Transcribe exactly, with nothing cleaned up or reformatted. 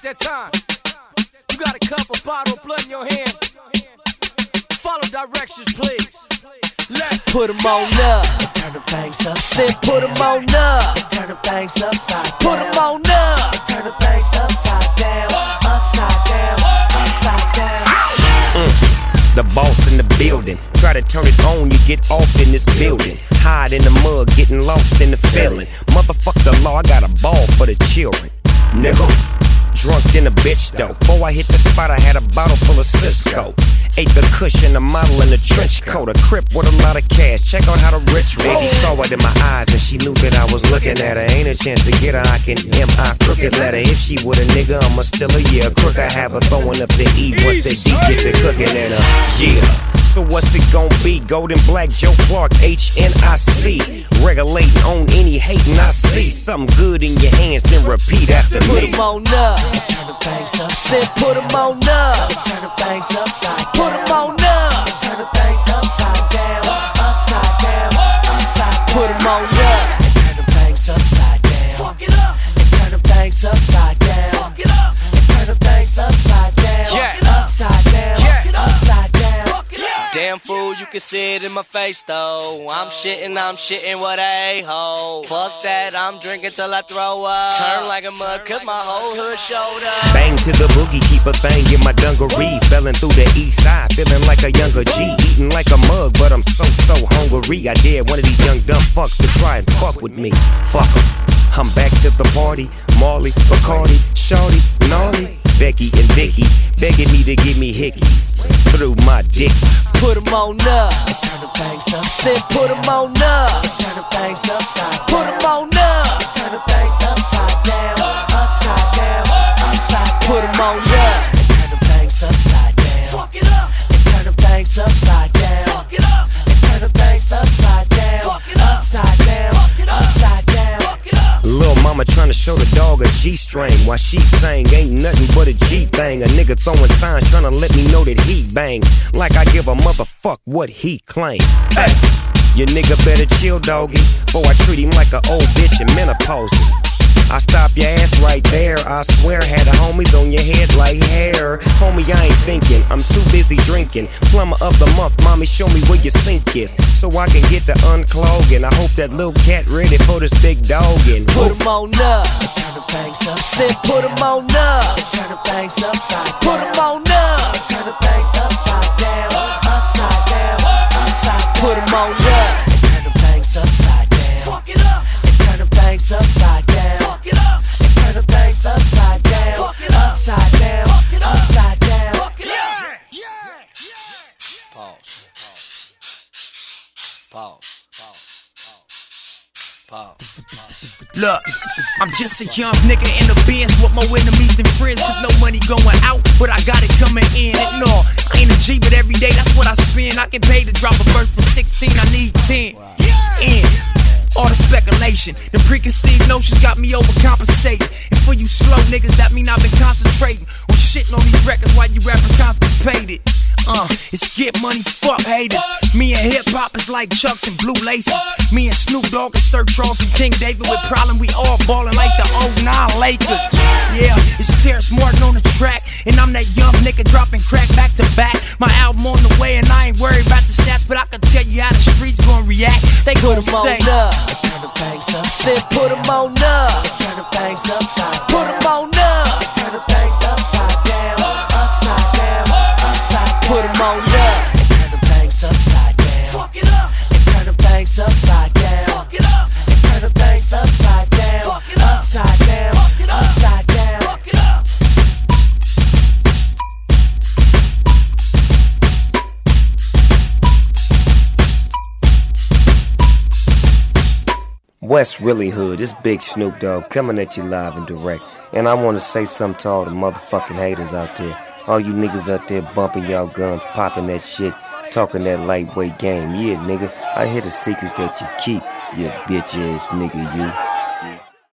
that time. You got a cup of bottled blood in your hand. Follow directions, please. Let's put them on up, turn the bangs up. Said put them on up, turn the bangs upside down. Put them on up, turn the bangs upside down, upside down, upside down. Mm, the boss in the building. Try to turn it on, you get off in this building. Hide in the mud, getting lost in the feeling. Motherfuck the law, I got a ball for the children. Nigga, drunk in a bitch though. Before I hit the spot, I had a bottle full of Cisco. Ate the cushion, a model in a trench coat. A crip with a lot of cash, check out how the rich baby saw it in my eyes and she knew that I was looking at her. Ain't a chance to get her, I can M I crooked letter. If she with a nigga, I'ma still a yeah. Crook, I have her throwing up the E once the D get to cooking at her. Yeah. So what's it gon' be? Golden Black, Joe Clark, H N I C. Regulating on any hating I see. Something good in your hands, then repeat after put me. Put 'em on up, turn the bangs up. Said put 'em on up, turn the bangs upside down. Put 'em on up, turn the bangs upside down, upside down, upside down. Put 'em on up, turn the bangs upside down. Fuck it up, turn the bangs upside down. Fuck it up, turn the bangs upside down. Yeah. Upside down, yeah. Upside down. Damn fool, you can see it in my face though. I'm shitting, I'm shitting what a a-hole. Fuck that, I'm drinking till I throw up. Turn like a mug, cause my whole hood showed up. Bang to the boogie, keep a thing in my dungarees. Spelling through the east side, feeling like a younger G. Eating like a mug, but I'm so, so hungry. I dare one of these young dumb fucks to try and fuck with me. Fuck 'em. I'm back to the party. Marley, Bacardi, Shorty, Gnarly, Becky and Vicky begging me to give me hickeys through my dick. Put 'em on up, turn the bangs up. Said put 'em on up, turn the bangs upside down. Put 'em on up, turn the bangs upside down, upside down, upside down. Put 'em on up, turn the bangs upside down. Fuck it up, turn the bangs upside down. Fuck it up, turn the bangs upside down. Fuck it up, upside down, upside down. Lil' mama tryna show the dog a G-string while she sang ain't nothing but a G-thing. A nigga throwing signs tryna let me know that he bang. Like I give a motherfuck what he claim. Hey, your nigga better chill, doggy, before I treat him like an old bitch in menopause. I stop your ass right there, I swear. Had the homies on your head like hair. Homie, I ain't thinking, I'm too busy drinking. Plumber of the month, mommy, show me where your sink is, so I can get to unclogging. I hope that little cat ready for this big doggin'. Put 'em on up, turn the bangs up. Said put 'em on up, turn the bangs upside down. Put 'em on up, turn the bangs upside down, upside down, upside down. Put 'em on up, turn the bangs upside down. Fuck it up, turn the bangs upside down. Fuck it up, turn the bangs upside down. Fuck it up, upside down, upside down. Fuck it up. Pause. Pause. Pause. Pause. Look, I'm just a young nigga in the Benz with more enemies than friends. Cause no money going out, but I got it coming in. And no, I ain't a G, but every day that's what I spend. I get paid to drop a verse for sixteen, I need ten. In. All the speculation, the preconceived notions got me overcompensating. And for you slow niggas, that mean I've been concentrating on shitting on these records while you rappers constipated. Uh, it's get money, fuck haters. Me and hip hop is like Chucks and blue laces. Me and Snoop Dogg and Sir Charles and King David with problem. We all ballin' like the oh nine Lakers. Yeah, it's Terrence Martin on the track, and I'm that young nigga dropping crack back to back. My album on the way, and I ain't worried about the stats, but I can tell you how the streets gon' react. They gon' say, up, turn the bangs up. Said put 'em on up, turn the bangs upside down. Put 'em on up, turn the bangs upside down, upside down, upside down. Put 'em on up, turn the bangs upside down. Fuck it up, turn the bangs upside down. Fuck it up, turn the bangs upside down. Fuck it up, upside down, upside down. Fuck it up. West Really Hood, this big Snoop Dogg coming at you live and direct. And I want to say something to all the motherfucking haters out there. All you niggas out there bumping y'all guns, popping that shit, talking that lightweight game. Yeah, nigga, I hear the secrets that you keep, you bitch ass nigga, you.